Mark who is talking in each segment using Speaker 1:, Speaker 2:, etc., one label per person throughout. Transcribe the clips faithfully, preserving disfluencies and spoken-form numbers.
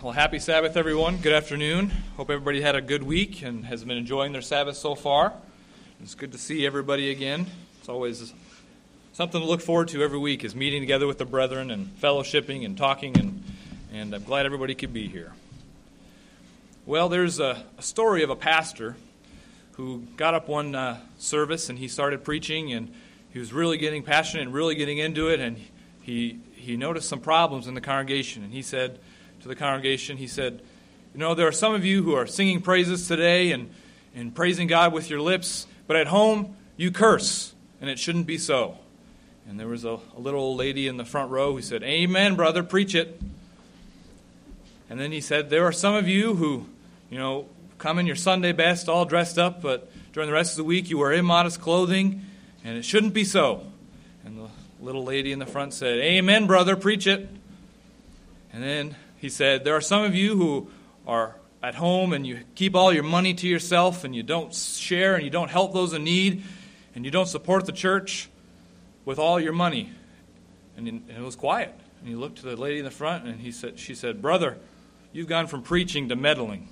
Speaker 1: Well, happy Sabbath, everyone. Good afternoon. Hope everybody had a good week and has been enjoying their Sabbath so far. It's good to see everybody again. It's always something to look forward to every week, is meeting together with the brethren and fellowshipping and talking, and, and I'm glad everybody could be here. Well, there's a, a story of a pastor who got up one uh, service and he started preaching, and he was really getting passionate and really getting into it, and he he noticed some problems in the congregation, and he said to the congregation, he said, you know, there are some of you who are singing praises today and, and praising God with your lips, but at home you curse, and it shouldn't be so. And there was a, a little old lady in the front row who said, amen, brother, preach it. And then he said, there are some of you who, you know, come in your Sunday best, all dressed up, but during the rest of the week you wear immodest clothing, and it shouldn't be so. And the little lady in the front said, amen, brother, preach it. And then he said, there are some of you who are at home and you keep all your money to yourself and you don't share and you don't help those in need and you don't support the church with all your money. And it was quiet. And he looked to the lady in the front and he said, she said, brother, you've gone from preaching to meddling.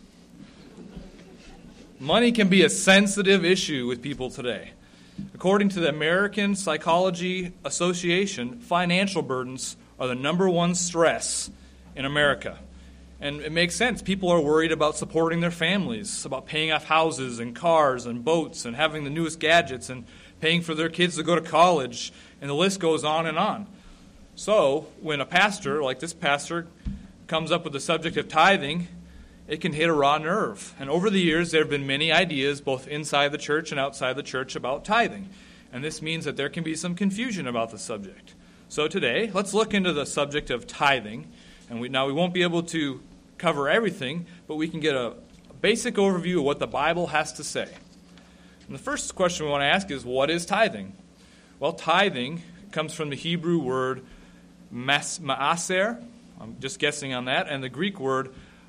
Speaker 1: Money can be a sensitive issue with people today. According to the American Psychology Association, financial burdens are the number one stress in America. And it makes sense. People are worried about supporting their families, about paying off houses and cars and boats and having the newest gadgets and paying for their kids to go to college, and the list goes on and on. So when a pastor, like this pastor, comes up with the subject of tithing, it can hit a raw nerve. And over the years, there have been many ideas, both inside the church and outside the church, about tithing. And this means that there can be some confusion about the subject. So today, let's look into the subject of tithing. And we, now we won't be able to cover everything, but we can get a, a basic overview of what the Bible has to say. And the first question we want to ask is, what is tithing? Well, tithing comes from the Hebrew word mas, maaser, I'm just guessing on that, and the Greek word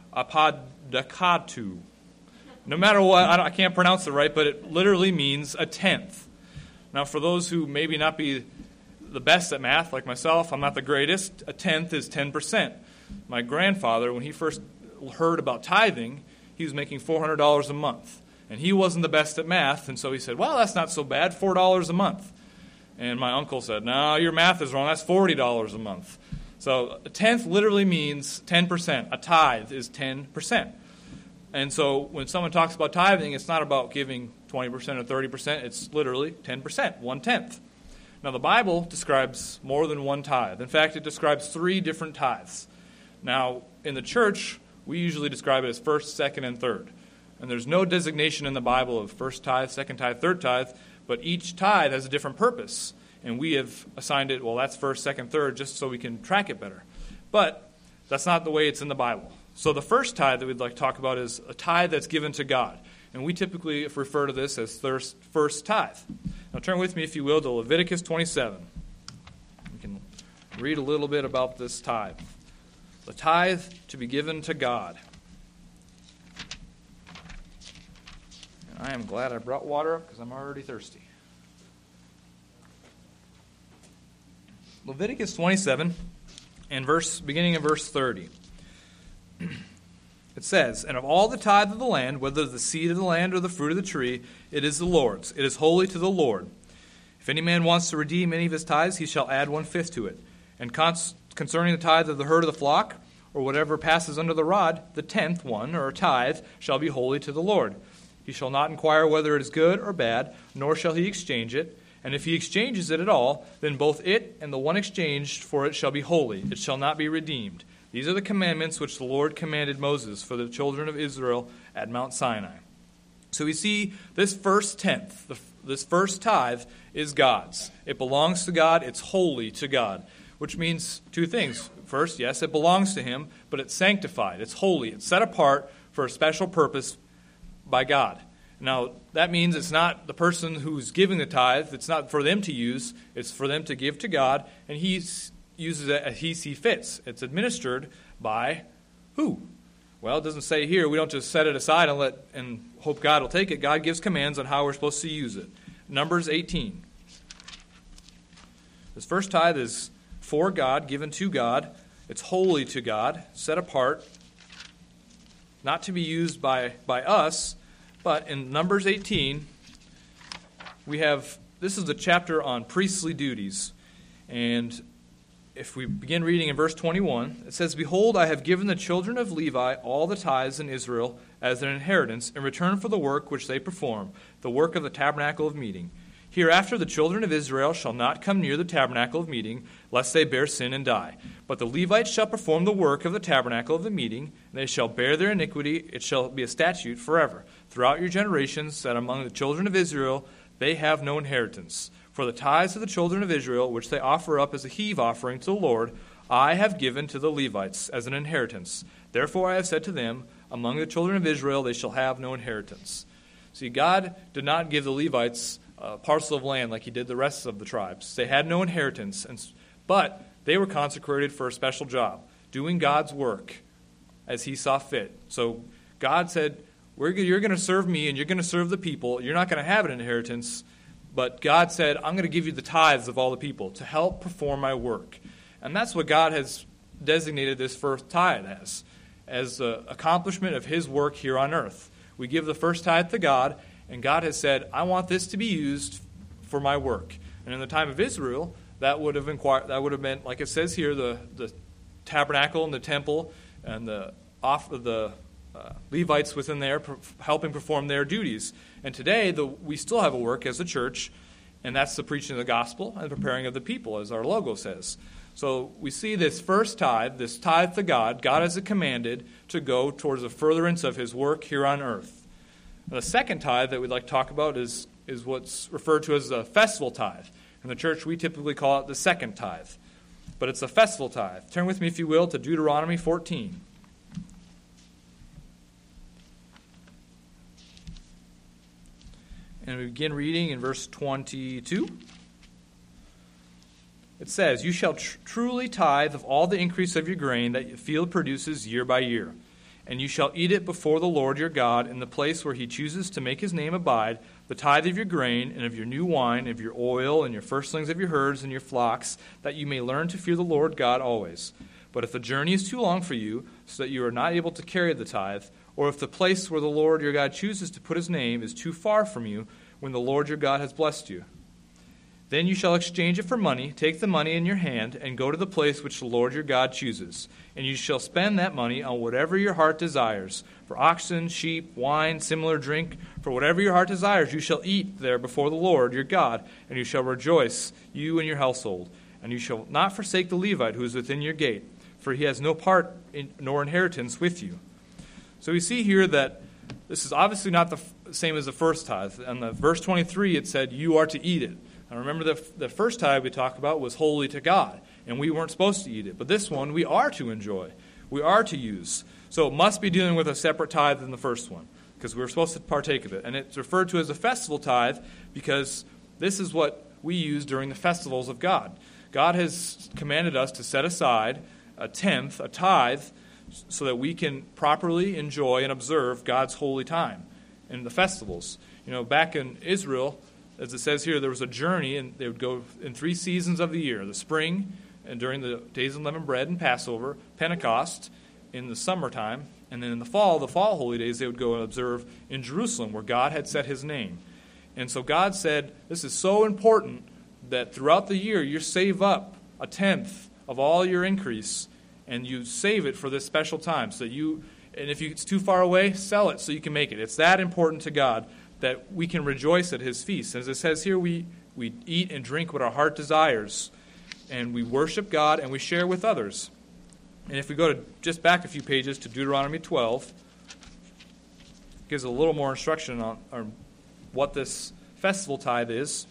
Speaker 1: apodakatu. No matter what, I, I can't pronounce it right, but it literally means a tenth. Now, for those who maybe not be the best at math, like myself, I'm not the greatest, a tenth is ten percent. My grandfather, when he first heard about tithing, he was making four hundred dollars a month. And he wasn't the best at math, and so he said, well, that's not so bad, four dollars a month. And my uncle said, no, your math is wrong, that's forty dollars a month. So a tenth literally means ten percent. A tithe is ten percent. And so when someone talks about tithing, it's not about giving twenty percent or thirty percent, it's literally ten percent, one-tenth. Now the Bible describes more than one tithe. In fact, it describes three different tithes. Now, in the church, we usually describe it as first, second, and third. And there's no designation in the Bible of first tithe, second tithe, third tithe, but each tithe has a different purpose. And we have assigned it, well, that's first, second, third, just so we can track it better. But that's not the way it's in the Bible. So the first tithe that we'd like to talk about is a tithe that's given to God. And we typically refer to this as first tithe. Now turn with me, if you will, to Leviticus twenty-seven. We can read a little bit about this tithe. The tithe to be given to God. And I am glad I brought water up because I'm already thirsty. Leviticus twenty-seven, and verse beginning in verse thirty. It says, and of all the tithe of the land, whether the seed of the land or the fruit of the tree, it is the Lord's. It is holy to the Lord. If any man wants to redeem any of his tithes, he shall add one-fifth to it. And cons- concerning the tithe of the herd of the flock, or whatever passes under the rod, the tenth one, or a tithe, shall be holy to the Lord. He shall not inquire whether it is good or bad, nor shall he exchange it. And if he exchanges it at all, then both it and the one exchanged for it shall be holy. It shall not be redeemed. These are the commandments which the Lord commanded Moses for the children of Israel at Mount Sinai. So we see this first tenth, this first tithe is God's. It belongs to God. It's holy to God, which means two things. First, yes, it belongs to him, but it's sanctified. It's holy. It's set apart for a special purpose by God. Now, that means it's not the person who's giving the tithe. It's not for them to use. It's for them to give to God, and he's uses it as he sees fits. It's administered by who? Well, it doesn't say here. We don't just set it aside and let and hope God will take it. God gives commands on how we're supposed to use it. Numbers eighteen. This first tithe is for God, given to God. It's holy to God, set apart. not to be used by, by us, but in Numbers eighteen, we have, this is the chapter on priestly duties. And if we begin reading in verse twenty-one, it says, "Behold, I have given the children of Levi all the tithes in Israel as an inheritance in return for the work which they perform, the work of the tabernacle of meeting. Hereafter the children of Israel shall not come near the tabernacle of meeting, lest they bear sin and die. But the Levites shall perform the work of the tabernacle of the meeting, and they shall bear their iniquity. It shall be a statute forever throughout your generations, that among the children of Israel they have no inheritance. For the tithes of the children of Israel, which they offer up as a heave offering to the Lord, I have given to the Levites as an inheritance. Therefore I have said to them, among the children of Israel they shall have no inheritance." See, God did not give the Levites a parcel of land like he did the rest of the tribes. They had no inheritance, and, but they were consecrated for a special job, doing God's work as he saw fit. So God said, We're, you're going to serve me and you're going to serve the people. You're not going to have an inheritance. But God said, I'm going to give you the tithes of all the people to help perform my work. And that's what God has designated this first tithe as, as an accomplishment of his work here on earth. We give the first tithe to God, and God has said, I want this to be used for my work. And in the time of Israel, that would have inquired, that would have meant, like it says here, the, the tabernacle and the temple and the off the uh, Levites within there per, helping perform their duties. And today, the, we still have a work as a church, and that's the preaching of the gospel and preparing of the people, as our logo says. So we see this first tithe, this tithe to God, God has commanded to go towards the furtherance of his work here on earth. The second tithe that we'd like to talk about is, is what's referred to as a festival tithe. In the church, we typically call it the second tithe. But it's a festival tithe. Turn with me, if you will, to Deuteronomy fourteen. And we begin reading in verse twenty-two. It says, "You shall tr- truly tithe of all the increase of your grain that your field produces year by year. And you shall eat it before the Lord your God in the place where he chooses to make his name abide, the tithe of your grain and of your new wine, of your oil, and your firstlings of your herds and your flocks, that you may learn to fear the Lord God always. But if the journey is too long for you, so that you are not able to carry the tithe, or if the place where the Lord your God chooses to put his name is too far from you, when the Lord your God has blessed you, then you shall exchange it for money, take the money in your hand, and go to the place which the Lord your God chooses. And you shall spend that money on whatever your heart desires, for oxen, sheep, wine, similar drink, for whatever your heart desires you shall eat there before the Lord your God, and you shall rejoice, you and your household. And you shall not forsake the Levite who is within your gate, for he has no part in, nor inheritance with you." So we see here that this is obviously not the same as the first tithe. In the verse twenty-three, it said, "You are to eat it." Now remember, the, the first tithe we talked about was holy to God, and we weren't supposed to eat it. But this one, we are to enjoy. We are to use. So it must be dealing with a separate tithe than the first one, because we're supposed to partake of it. And it's referred to as a festival tithe because this is what we use during the festivals of God. God has commanded us to set aside a tenth, a tithe, so that we can properly enjoy and observe God's holy time in the festivals. You know, back in Israel, as it says here, there was a journey, and they would go in three seasons of the year: the spring, and during the days of unleavened bread and Passover, Pentecost in the summertime, and then in the fall, the fall holy days, they would go and observe in Jerusalem, where God had set his name. And so God said, this is so important that throughout the year you save up a tenth of all your increase, and you save it for this special time. So you, and if it's too far away, sell it so you can make it. It's that important to God that we can rejoice at his feast. As it says here, we, we eat and drink what our heart desires, and we worship God, and we share with others. And if we go to just back a few pages to Deuteronomy twelve, it gives a little more instruction on, on what this festival tithe is.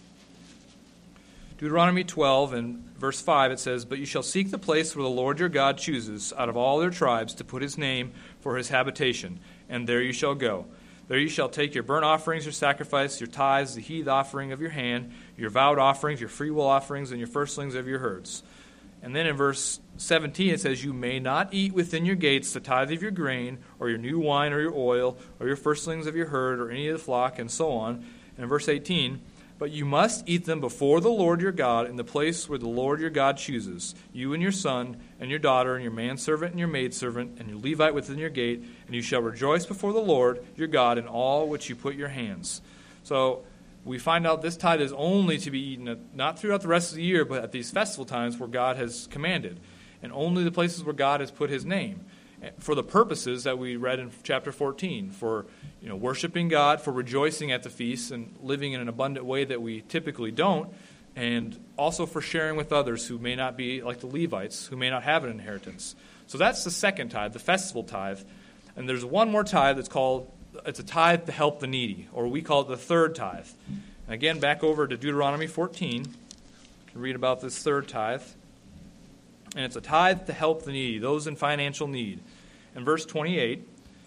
Speaker 1: Deuteronomy twelve and verse five, it says, "But you shall seek the place where the Lord your God chooses out of all their tribes to put his name for his habitation, and there you shall go. There you shall take your burnt offerings, your sacrifice, your tithes, the heave offering of your hand, your vowed offerings, your freewill offerings, and your firstlings of your herds." And then in verse seventeen it says, "You may not eat within your gates the tithe of your grain, or your new wine, or your oil, or your firstlings of your herd, or any of the flock," and so on. And in verse eighteen, But you must eat them before the Lord your God in the place where the Lord your God chooses, you and your son and your daughter and your manservant and your maidservant and your Levite within your gate, and you shall rejoice before the Lord your God in all which you put your hands. So we find out this tithe is only to be eaten at, not throughout the rest of the year, but at these festival times where God has commanded, and only the places where God has put his name, for the purposes that we read in chapter fourteen, for you know worshiping God, for rejoicing at the feasts and living in an abundant way that we typically don't, and also for sharing with others who may not be like the Levites, who may not have an inheritance. So that's the second tithe, the festival tithe. And there's one more tithe that's called, it's a tithe to help the needy, or we call it the third tithe. And again, back over to Deuteronomy fourteen, you can read about this third tithe. And it's a tithe to help the needy, those in financial need. In verse twenty-eight,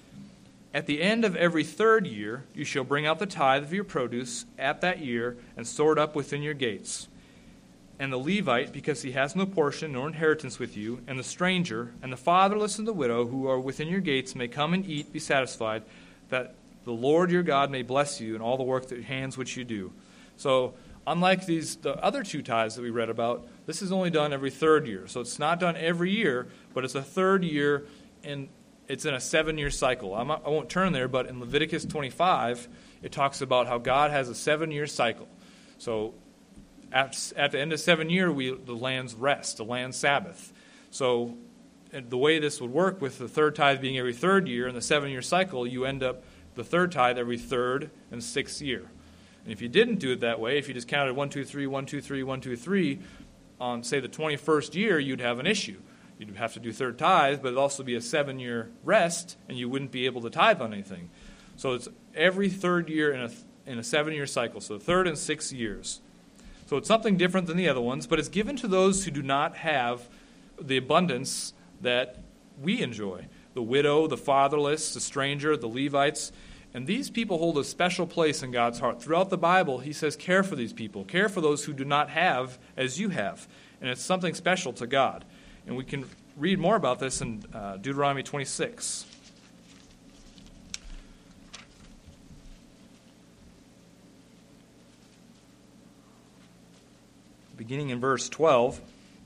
Speaker 1: at the end of every third year, you shall bring out the tithe of your produce at that year and store it up within your gates. And the Levite, because he has no portion nor inheritance with you, and the stranger, and the fatherless and the widow who are within your gates may come and eat, be satisfied, that the Lord your God may bless you in all the work that hands which you do. So, unlike these the other two tithes that we read about, this is only done every third year. So it's not done every year, but it's a third year, and it's in a seven-year cycle. I'm not, I won't turn there, but in Leviticus twenty-five, it talks about how God has a seven-year cycle. So at, at the end of seven year, we the land's rest, the land's Sabbath. So the way this would work with the third tithe being every third year, in the seven-year cycle, you end up the third tithe every third and sixth year. And if you didn't do it that way, if you just counted one, two, three, one, two, three, one, two, three, on, say, the twenty-first year, you'd have an issue. You'd have to do third tithe, but it'd also be a seven-year rest, and you wouldn't be able to tithe on anything. So it's every third year in a in a seven-year cycle, so third and sixth years. So it's something different than the other ones, but it's given to those who do not have the abundance that we enjoy. The widow, the fatherless, the stranger, the Levites. And these people hold a special place in God's heart. Throughout the Bible, he says, care for these people. Care for those who do not have as you have. And it's something special to God. And we can read more about this in uh, Deuteronomy twenty-six. Beginning in verse twelve.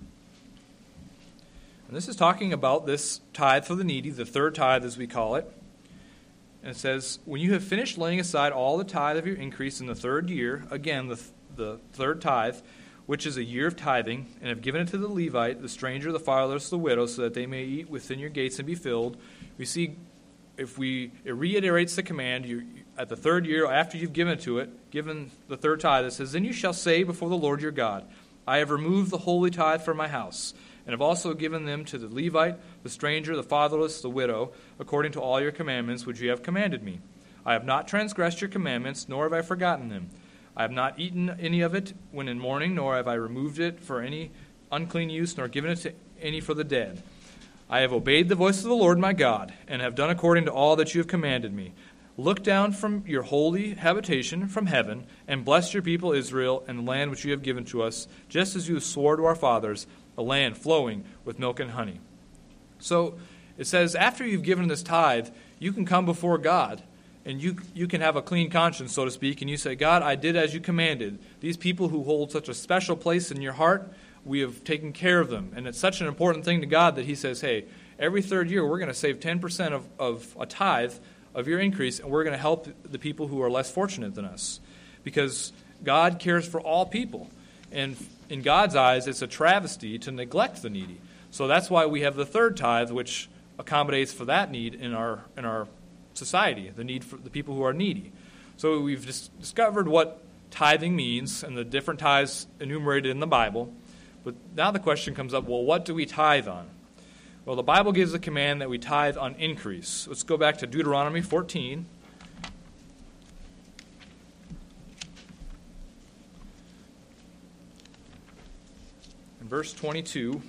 Speaker 1: And this is talking about this tithe for the needy, the third tithe as we call it. And it says, when you have finished laying aside all the tithe of your increase in the third year, again, the, the third tithe, which is a year of tithing, and have given it to the Levite, the stranger, the fatherless, the widow, so that they may eat within your gates and be filled. We see, if we, it reiterates the command, you, at the third year, after you've given it to it, given the third tithe, it says, then you shall say before the Lord your God, I have removed the holy tithe from my house, and have also given them to the Levite, the stranger, the fatherless, the widow, according to all your commandments which you have commanded me. I have not transgressed your commandments, nor have I forgotten them. I have not eaten any of it when in mourning, nor have I removed it for any unclean use, nor given it to any for the dead. I have obeyed the voice of the Lord my God, and have done according to all that you have commanded me. Look down from your holy habitation from heaven, and bless your people Israel and the land which you have given to us, just as you swore to our fathers, a land flowing with milk and honey. So it says, after you've given this tithe, you can come before God, and you you can have a clean conscience, so to speak, and you say, God, I did as you commanded. These people who hold such a special place in your heart, we have taken care of them. And it's such an important thing to God that he says, hey, every third year we're going to save ten percent of, of a tithe of your increase, and we're going to help the people who are less fortunate than us. Because God cares for all people. And in God's eyes, it's a travesty to neglect the needy. So that's why we have the third tithe, which accommodates for that need in our in our society, the need for the people who are needy. So we've dis- discovered what tithing means and the different tithes enumerated in the Bible. But now the question comes up, well, what do we tithe on? Well, the Bible gives a command that we tithe on increase. Let's go back to Deuteronomy fourteen. In verse twenty-two,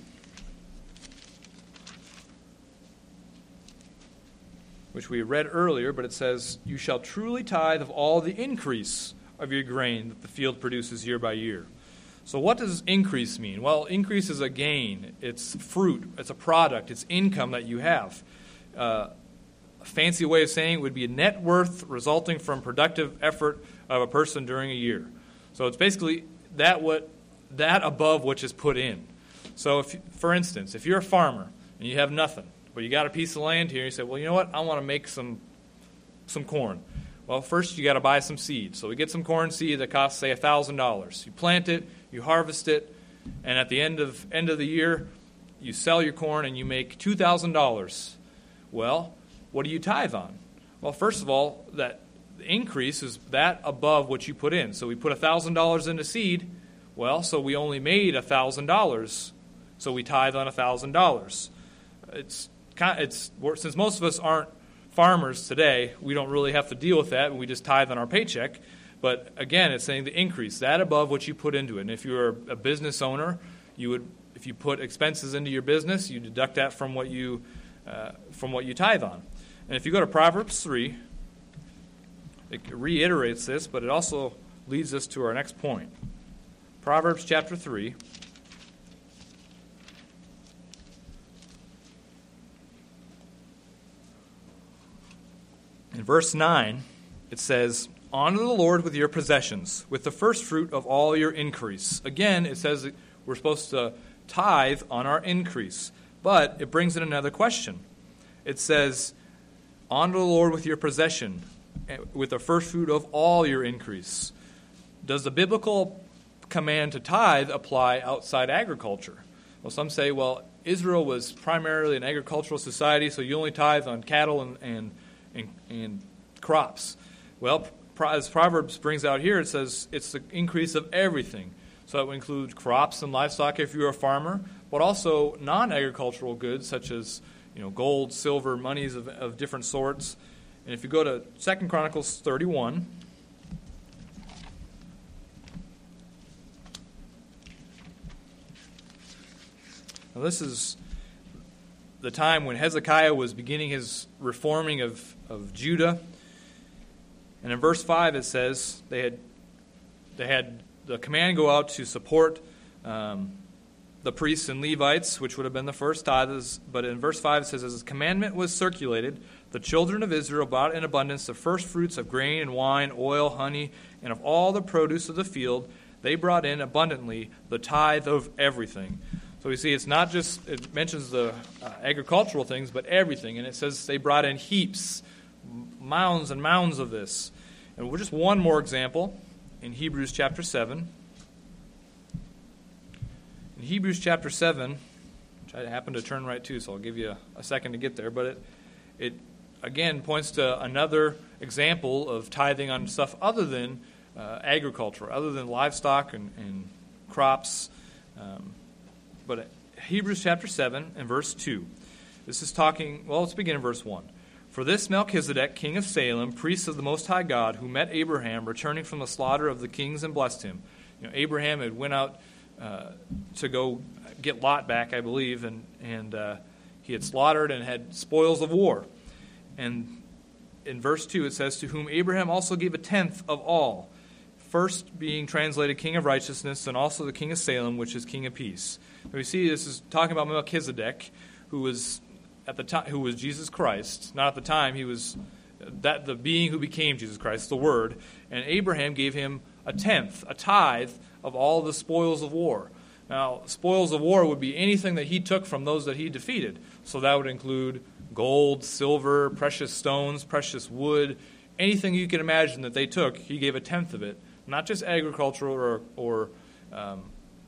Speaker 1: which we read earlier, but it says, you shall truly tithe of all the increase of your grain that the field produces year by year. So what does increase mean? Well, increase is a gain. It's fruit. It's a product. It's income that you have. Uh, a fancy way of saying it would be a net worth resulting from productive effort of a person during a year. So it's basically that what that above which is put in. So, if, for instance, if you're a farmer and you have nothing, but you got a piece of land here, you say, well, you know what, I want to make some some corn. Well, first you got to buy some seed. So we get some corn seed that costs, say, one thousand dollars. You plant it, you harvest it, and at the end of end of the year, you sell your corn and you make two thousand dollars. Well, what do you tithe on? Well, first of all, that increase is that above what you put in. So we put one thousand dollars into seed. Well, so we only made one thousand dollars. So we tithe on one thousand dollars. It's it's since most of us aren't farmers today, we don't really have to deal with that, and we just tithe on our paycheck. But again, it's saying the increase, that above what you put into it. And if you're a business owner, you would, if you put expenses into your business, you deduct that from what you uh, from what you tithe on. And if you go to Proverbs three, it reiterates this, but it also leads us to our next point. Proverbs chapter three. In verse nine, it says, honor the Lord with your possessions, with the first fruit of all your increase. Again, it says that we're supposed to tithe on our increase. But it brings in another question. It says, honor the Lord with your possession, with the first fruit of all your increase. Does the biblical command to tithe apply outside agriculture? Well, some say, well, Israel was primarily an agricultural society, so you only tithe on cattle and, and, and, and crops. Well, as Proverbs brings out here, it says it's the increase of everything. So it would include crops and livestock if you're a farmer, but also non-agricultural goods such as you know gold, silver, monies of, of different sorts. And if you go to Second Chronicles thirty-one, now this is the time when Hezekiah was beginning his reforming of, of Judah. And in verse five it says they had they had the command go out to support um, the priests and Levites, which would have been the first tithes. But in verse five it says, as the commandment was circulated, the children of Israel brought in abundance the first fruits of grain and wine, oil, honey, and of all the produce of the field. They brought in abundantly the tithe of everything. So we see it's not just, it mentions the uh, agricultural things, but everything. And it says they brought in heaps, mounds and mounds of this. And we're just one more example in Hebrews chapter seven. In Hebrews chapter seven, which I happen to turn right to, so I'll give you a, a second to get there, but it, it again points to another example of tithing on stuff other than uh, agriculture, other than livestock and, and crops. Um, but Hebrews chapter seven and verse two. This is talking, well, let's begin in verse one. For this Melchizedek, king of Salem, priest of the Most High God, who met Abraham returning from the slaughter of the kings and blessed him. You know, Abraham had went out uh, to go get Lot back, I believe, and, and uh, he had slaughtered and had spoils of war. And in verse two it says, to whom Abraham also gave a tenth of all, first being translated king of righteousness, and also the king of Salem, which is king of peace. And we see this is talking about Melchizedek, who was at the time, who was Jesus Christ. Not at the time, he was that the being who became Jesus Christ, the Word. And Abraham gave him a tenth, a tithe of all the spoils of war. Now, spoils of war would be anything that he took from those that he defeated. So that would include gold, silver, precious stones, precious wood, anything you can imagine that they took. He gave a tenth of it, not just agricultural or, or um,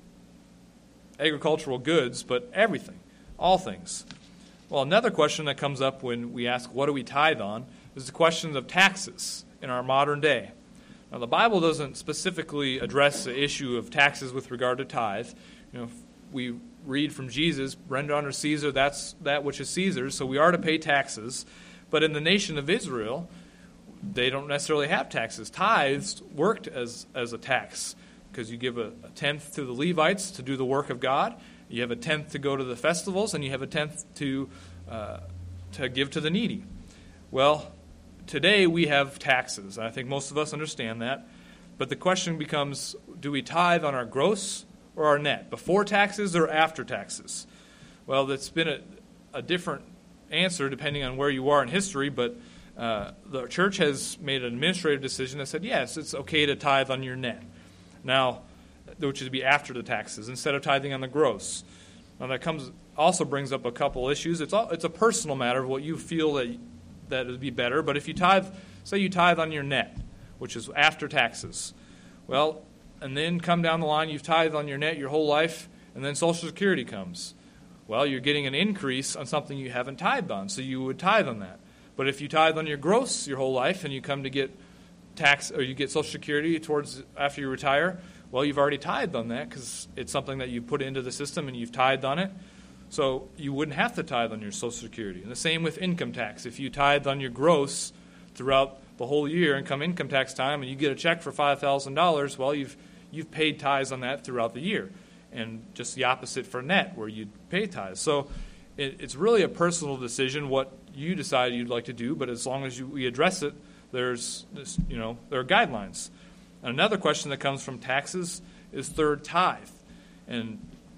Speaker 1: agricultural goods, but everything, all things. Well, another question that comes up when we ask, what do we tithe on, is the question of taxes in our modern day. Now, the Bible doesn't specifically address the issue of taxes with regard to tithe. You know, we read from Jesus, render unto Caesar that's that which is Caesar's, so we are to pay taxes. But in the nation of Israel, they don't necessarily have taxes. Tithes worked as, as a tax because you give a, a tenth to the Levites to do the work of God. You have a tenth to go to the festivals, and you have a tenth to uh, to give to the needy. Well, today we have taxes. I think most of us understand that. But the question becomes, do we tithe on our gross or our net, before taxes or after taxes? Well, that's been a, a different answer depending on where you are in history, but uh, the church has made an administrative decision that said, yes, it's okay to tithe on your net. Now, which would be after the taxes, instead of tithing on the gross. Now that comes also brings up a couple issues. It's all, it's a personal matter of what you feel that that would be better. But if you tithe, say you tithe on your net, which is after taxes, well, and then come down the line, you've tithed on your net your whole life, and then Social Security comes. Well, you're getting an increase on something you haven't tithed on, so you would tithe on that. But if you tithe on your gross your whole life, and you come to get tax or you get Social Security towards after you retire, well, you've already tithed on that because it's something that you put into the system and you've tithed on it. So you wouldn't have to tithe on your Social Security. And the same with income tax. If you tithe on your gross throughout the whole year and come income tax time and you get a check for five thousand dollars, well, you've you've paid tithes on that throughout the year. And just the opposite for net, where you pay tithes. So it, it's really a personal decision what you decide you'd like to do, but as long as you, we address it, there's this, you know, there are guidelines. And another question that comes from taxes is third tithe. And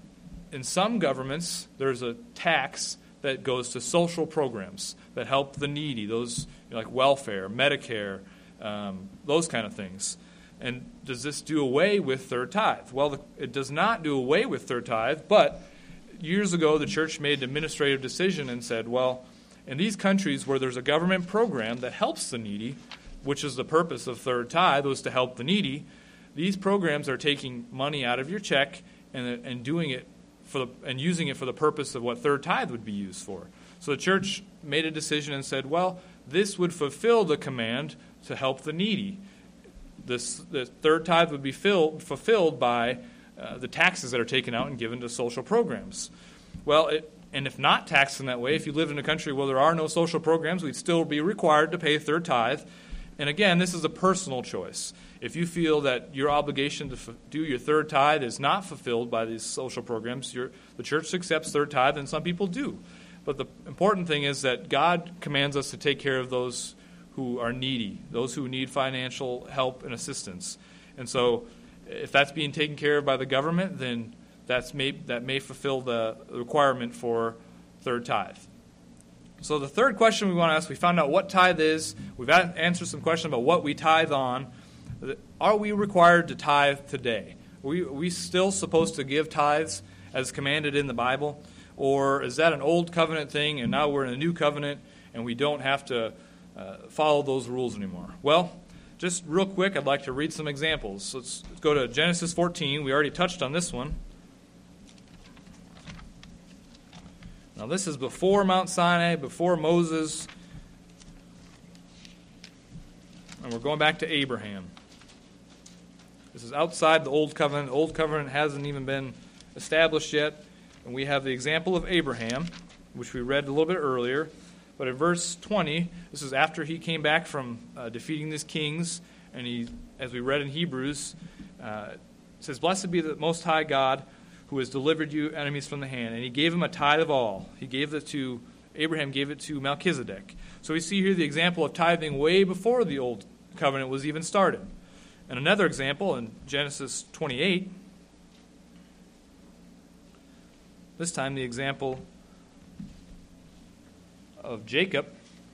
Speaker 1: in some governments, there's a tax that goes to social programs that help the needy, those you know, like welfare, Medicare, um, those kind of things. And does this do away with third tithe? Well, the, it does not do away with third tithe, but years ago the church made an administrative decision and said, well, in these countries where there's a government program that helps the needy, which is the purpose of third tithe, was to help the needy, these programs are taking money out of your check and, and doing it for the, and using it for the purpose of what third tithe would be used for. So the church made a decision and said, well, this would fulfill the command to help the needy. This, the third tithe would be filled, fulfilled by uh, the taxes that are taken out and given to social programs. Well, it, and if not taxed in that way, if you lived in a country where there are no social programs, we'd still be required to pay third tithe. And again, this is a personal choice. If you feel that your obligation to f- do your third tithe is not fulfilled by these social programs, your, the church accepts third tithe, and some people do. But the important thing is that God commands us to take care of those who are needy, those who need financial help and assistance. And so if that's being taken care of by the government, then that's may, that may fulfill the requirement for third tithe. So the third question we want to ask, we found out what tithe is. We've answered some questions about what we tithe on. Are we required to tithe today? Are we, are we still supposed to give tithes as commanded in the Bible? Or is that an old covenant thing and now we're in a new covenant and we don't have to uh, follow those rules anymore? Well, just real quick, I'd like to read some examples. Let's, let's go to Genesis fourteen. We already touched on this one. Now, this is before Mount Sinai, before Moses. And we're going back to Abraham. This is outside the Old Covenant. The Old Covenant hasn't even been established yet. And we have the example of Abraham, which we read a little bit earlier. But in verse twenty, this is after he came back from uh, defeating these kings. And he, as we read in Hebrews, uh, it says, "Blessed be the Most High God, who has delivered you enemies from the hand." And he gave him a tithe of all. He gave it to, Abraham gave it to Melchizedek. So we see here the example of tithing way before the Old Covenant was even started. And another example in Genesis twenty-eight, this time the example of Jacob.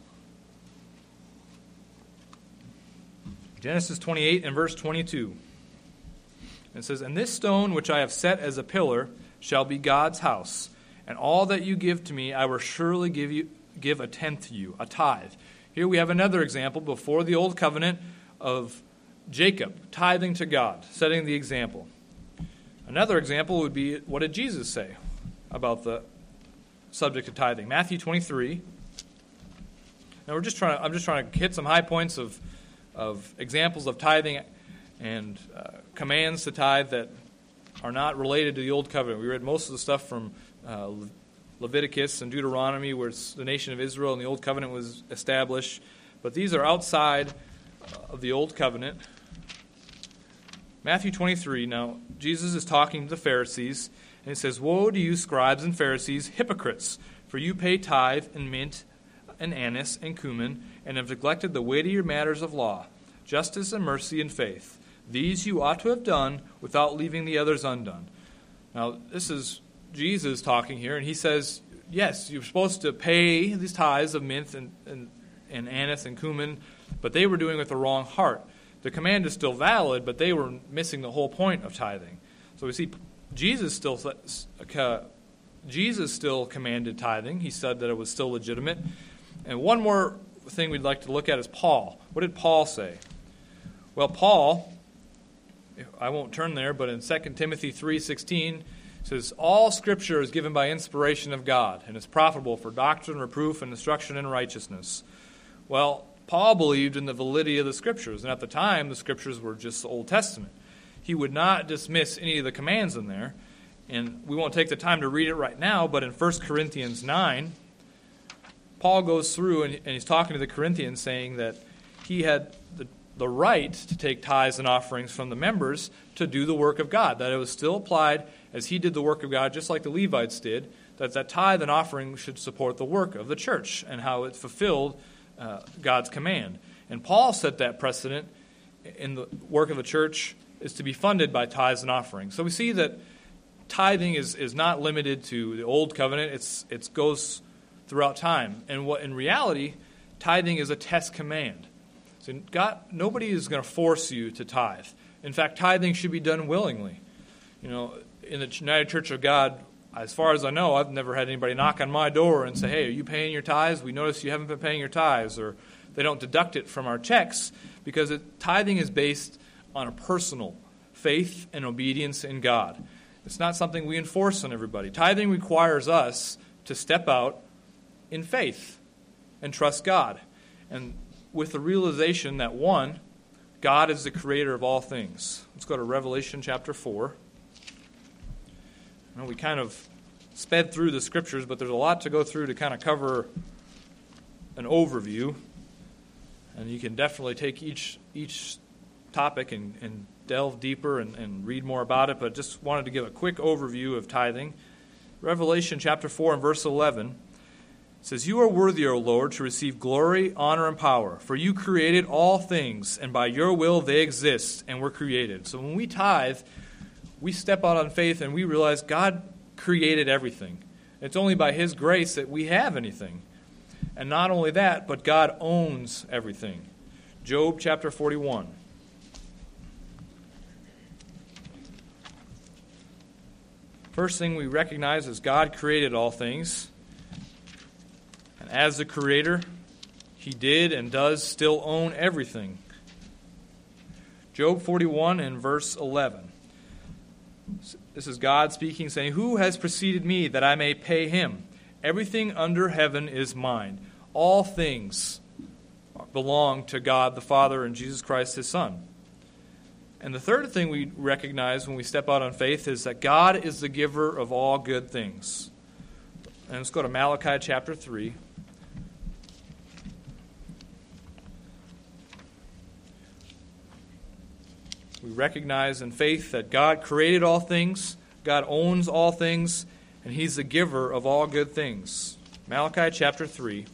Speaker 1: Genesis twenty-eight and verse twenty-two. It says, "And this stone which I have set as a pillar shall be God's house, and all that you give to me I will surely give you give a tenth to you," a tithe. Here we have another example before the Old Covenant of Jacob tithing to God, setting the example. Another example would be, what did Jesus say about the subject of tithing? Matthew twenty-three. Now we're just trying to, I'm just trying to hit some high points of of examples of tithing and uh, commands to tithe that are not related to the Old Covenant. We read most of the stuff from uh, Leviticus and Deuteronomy, where the nation of Israel and the Old Covenant was established. But these are outside of the Old Covenant. Matthew twenty-three, now Jesus is talking to the Pharisees, and he says, "Woe to you, scribes and Pharisees, hypocrites, for you pay tithe and mint and anise and cumin, and have neglected the weightier matters of law, justice and mercy and faith. These you ought to have done without leaving the others undone." Now, this is Jesus talking here, and he says, yes, you're supposed to pay these tithes of mint and, and, and anise and cumin, but they were doing it with the wrong heart. The command is still valid, but they were missing the whole point of tithing. So we see Jesus still uh, Jesus still commanded tithing. He said that it was still legitimate. And one more thing we'd like to look at is Paul. What did Paul say? Well, Paul, I won't turn there, but in Second Timothy three sixteen, it says, all Scripture is given by inspiration of God, and is profitable for doctrine, reproof, and instruction in righteousness. Well, Paul believed in the validity of the Scriptures, and at the time, the Scriptures were just the Old Testament. He would not dismiss any of the commands in there, and we won't take the time to read it right now, but in First Corinthians nine, Paul goes through, and, and he's talking to the Corinthians, saying that he had the, the right to take tithes and offerings from the members to do the work of God, that it was still applied as he did the work of God, just like the Levites did, that that tithe and offering should support the work of the church and how it fulfilled uh, God's command. And Paul set that precedent in the work of the church is to be funded by tithes and offerings. So we see that tithing is, is not limited to the old covenant. It's it goes throughout time. And what in reality, tithing is a test command. So God, nobody is going to force you to tithe. In fact, tithing should be done willingly. You know, in the United Church of God, as far as I know, I've never had anybody knock on my door and say, hey, are you paying your tithes? We notice you haven't been paying your tithes. Or they don't deduct it from our checks, because it, tithing is based on a personal faith and obedience in God. It's not something we enforce on everybody. Tithing requires us to step out in faith and trust God. And with the realization that, one, God is the creator of all things. Let's go to Revelation chapter four. Well, we kind of sped through the scriptures, but there's a lot to go through to kind of cover an overview. And you can definitely take each each topic and, and delve deeper and, and read more about it, but just wanted to give a quick overview of tithing. Revelation chapter four and verse eleven says, you are worthy, O Lord, to receive glory, honor, and power, for you created all things, and by your will they exist and were created. So when we tithe, we step out on faith and we realize God created everything. It's only by His grace that we have anything. And not only that, but God owns everything. Job chapter forty-one. First thing we recognize is God created all things. And as the creator, He did and does still own everything. Job forty-one and verse eleven. This is God speaking, saying, who has preceded me that I may pay him? Everything under heaven is mine. All things belong to God the Father and Jesus Christ His Son. And the third thing we recognize when we step out on faith is that God is the giver of all good things. And let's go to Malachi chapter three. We recognize in faith that God created all things, God owns all things, and He's the giver of all good things. Malachi chapter three,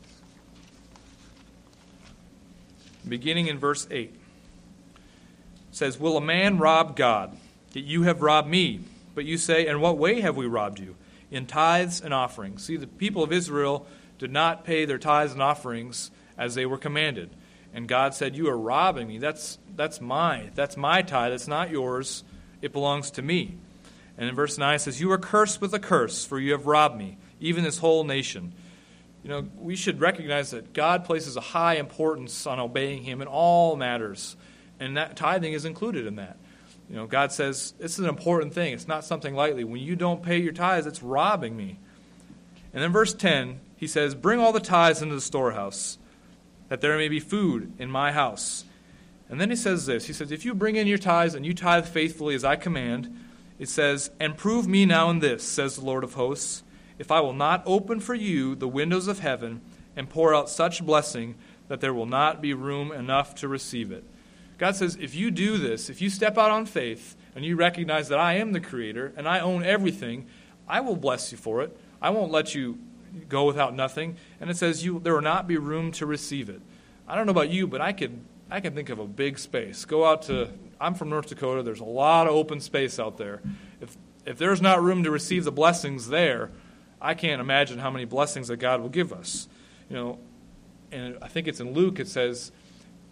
Speaker 1: beginning in verse eight. It says, will a man rob God? Yet you have robbed me. But you say, in what way have we robbed you? In tithes and offerings. See, the people of Israel did not pay their tithes and offerings as they were commanded. And God said, you are robbing me. That's that's mine. That's my tithe. It's not yours. It belongs to me. And in verse nine it says, you are cursed with a curse, for you have robbed me, even this whole nation. You know, we should recognize that God places a high importance on obeying Him in all matters. And that tithing is included in that. You know, God says, this is an important thing. It's not something lightly. When you don't pay your tithes, it's robbing me. And then verse ten, He says, bring all the tithes into the storehouse, that there may be food in my house. And then He says this. He says, if you bring in your tithes and you tithe faithfully as I command, it says, and prove me now in this, says the Lord of hosts, if I will not open for you the windows of heaven and pour out such blessing that there will not be room enough to receive it. God says, if you do this, if you step out on faith and you recognize that I am the Creator and I own everything, I will bless you for it. I won't let you go without nothing. And it says you there will not be room to receive it. I don't know about you, but I could I can think of a big space. Go out to, I'm from North Dakota. There's a lot of open space out there. If if there's not room to receive the blessings there, I can't imagine how many blessings that God will give us. You know, and I think it's in Luke, it says,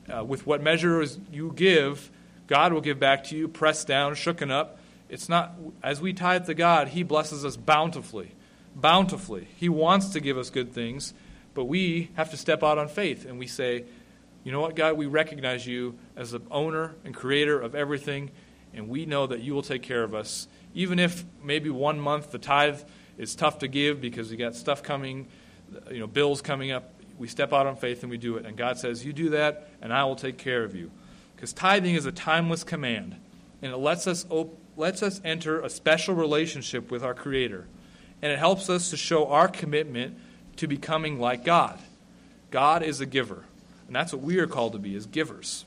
Speaker 1: Uh, with what measure you give, God will give back to you, pressed down, shooken up. It's not, as we tithe to God, He blesses us bountifully. Bountifully. He wants to give us good things, but we have to step out on faith, and we say, you know what, God, we recognize you as the owner and creator of everything, and we know that you will take care of us. Even if maybe one month the tithe is tough to give because you got stuff coming, you know, bills coming up, we step out on faith and we do it. And God says, you do that, and I will take care of you. Because tithing is a timeless command, and it lets us op- lets us enter a special relationship with our Creator. And it helps us to show our commitment to becoming like God. God is a giver, and that's what we are called to be, as givers.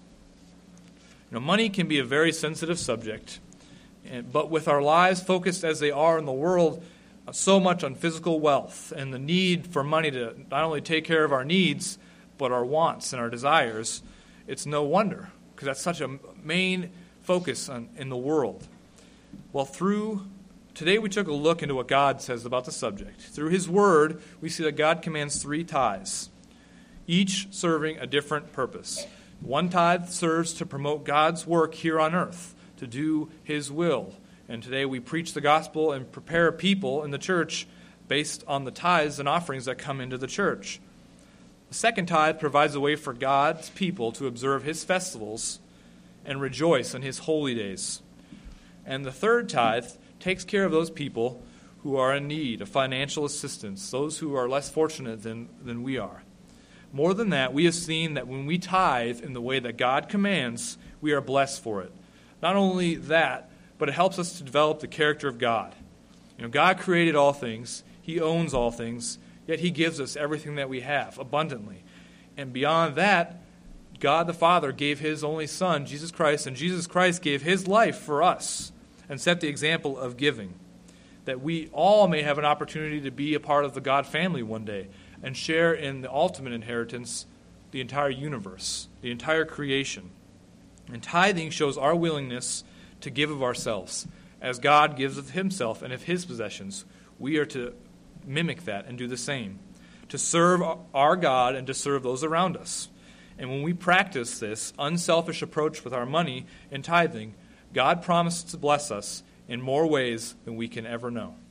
Speaker 1: You know, money can be a very sensitive subject, and, but with our lives focused as they are in the world, so much on physical wealth and the need for money to not only take care of our needs, but our wants and our desires, it's no wonder, because that's such a main focus on, in the world. Well, through today we took a look into what God says about the subject. Through His Word, we see that God commands three tithes, each serving a different purpose. One tithe serves to promote God's work here on earth, to do His will. And today we preach the gospel and prepare people in the church based on the tithes and offerings that come into the church. The second tithe provides a way for God's people to observe His festivals and rejoice in His holy days. And the third tithe takes care of those people who are in need of financial assistance, those who are less fortunate than, than we are. More than that, we have seen that when we tithe in the way that God commands, we are blessed for it. Not only that, but it helps us to develop the character of God. You know, God created all things. He owns all things, yet He gives us everything that we have abundantly. And beyond that, God the Father gave His only Son, Jesus Christ, and Jesus Christ gave His life for us and set the example of giving, that we all may have an opportunity to be a part of the God family one day and share in the ultimate inheritance, the entire universe, the entire creation. And tithing shows our willingness to give of ourselves. As God gives of Himself and of His possessions, we are to mimic that and do the same, to serve our God and to serve those around us. And when we practice this unselfish approach with our money and tithing, God promises to bless us in more ways than we can ever know.